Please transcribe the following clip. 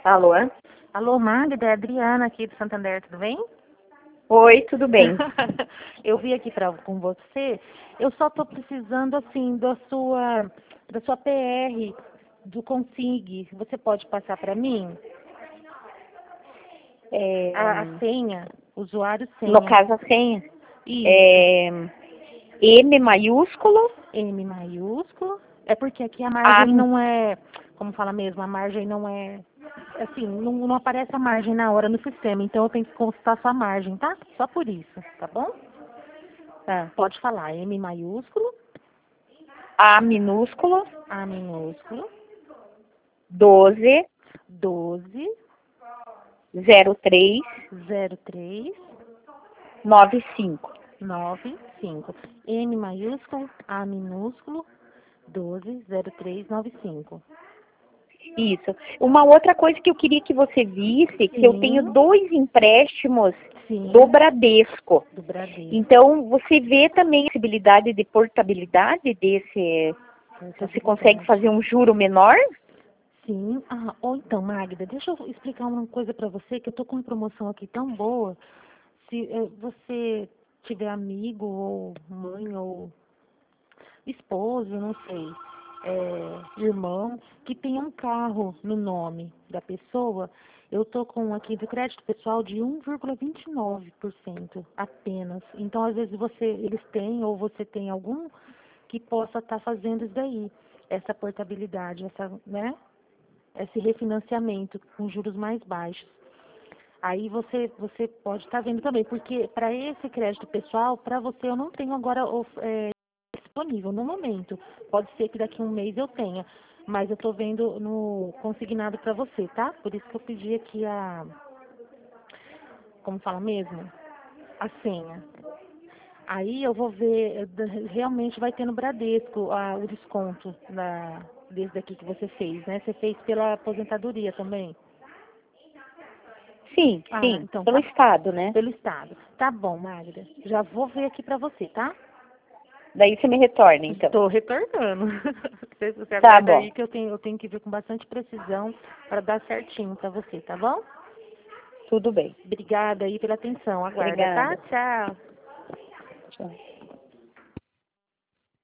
Alô? Alô, Magda, é a Adriana aqui do Santander, tudo bem? Oi, tudo bem? Eu vim aqui com você, eu só estou precisando, assim, da sua PR, do Consig. Você pode passar para mim? A senha, usuário senha. No caso, a senha. Isso, M maiúsculo. M maiúsculo. É porque aqui a margem não é, como fala mesmo, a margem não é, assim, não aparece a margem na hora no sistema, então eu tenho que consultar sua margem, tá? Só por isso, tá bom? Tá. Pode falar, M maiúsculo, A minúsculo. A minúsculo, 12 12, 03 03, 95. 95. M maiúsculo, A minúsculo, 12, 03, 95. Isso. Uma outra coisa que eu queria que você visse, que eu tenho Sim. 2 empréstimos Sim. do Bradesco. Do Bradesco. Então, você vê também a possibilidade de portabilidade desse... Você consegue fazer um juro menor? Sim. Ou então, Magda, deixa eu explicar uma coisa para você, que eu tô com uma promoção aqui tão boa. Se você tiver amigo, ou mãe, ou esposo, não sei, irmão, que tenha um carro no nome da pessoa, eu tô com aqui do crédito pessoal de 1,29% apenas. Então, às vezes eles têm, ou você tem algum que possa estar fazendo isso daí, essa portabilidade, né? Esse refinanciamento com juros mais baixos. Aí você pode estar vendo também, porque para esse crédito pessoal, para você eu não tenho agora disponível no momento. Pode ser que daqui a um mês eu tenha, mas eu estou vendo no consignado para você, tá? Por isso que eu pedi aqui como fala mesmo? A senha. Aí eu vou ver, realmente vai ter no Bradesco o desconto desse daqui que você fez, né? Você fez pela aposentadoria também? Sim, sim. Então Pelo tá. Estado, né? Pelo Estado. Tá bom, Magda. Já vou ver aqui pra você, tá? Daí você me retorna, então. Estou retornando. Você Tá aguarda bom. aí que eu tenho que ver com bastante precisão para dar certinho pra você, tá bom? Tudo bem. Obrigada aí pela atenção. Aguarda, tá? Obrigada. Tchau. Tchau.